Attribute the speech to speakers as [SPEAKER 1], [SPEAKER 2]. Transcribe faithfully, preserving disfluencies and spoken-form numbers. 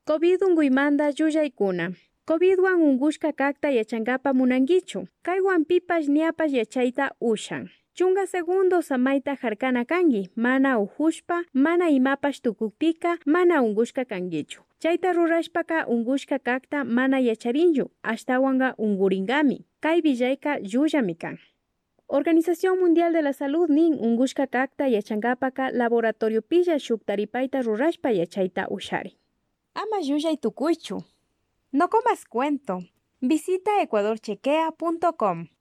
[SPEAKER 1] COVID unguymanta yuyaykuna. COVIDwan ungushka kakta yachankapa munankichu. Kaywan pipash niapash yachayta ushan. Chunga segundo samayta harkana kangi, mana uhushpa, mana imapash tukukpika, mana ungushka kankichu. Chayta rurashpaka ungushka kakta mana yacharinchu, ashtawanga ungurinkami. Kay villayka llullami kan. Organización Mundial de la Salud nin ungushka kakta yachankapaka laboratorio pilla shuktaripayta rurashpa yachayta usharin. Ama llullay tukuychu. No comas cuento. Visita ecuador chequea punto com.